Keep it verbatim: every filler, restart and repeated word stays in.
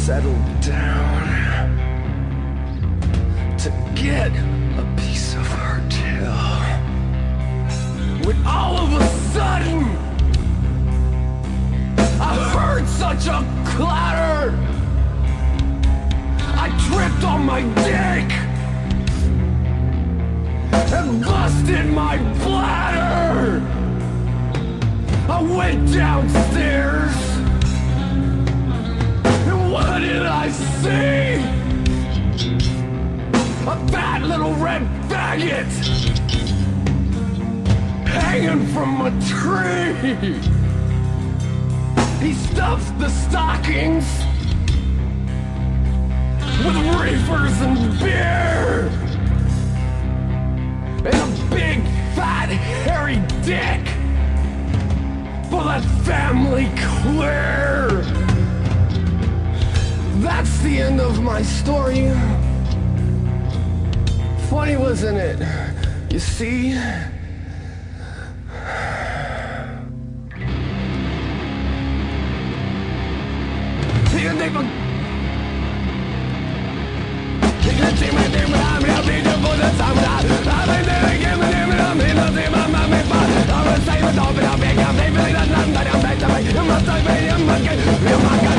settled down to get a piece of her tail, when all of a sudden I heard such a clatter. I tripped on my dick and busted my bladder. I went downstairs, and what did I see? A fat little red faggot hanging from a tree. He stuffs the stockings with reefers and beer, and a big fat hairy dick for that family queer. That's the end of my story. Funny, wasn't it? You see? I'm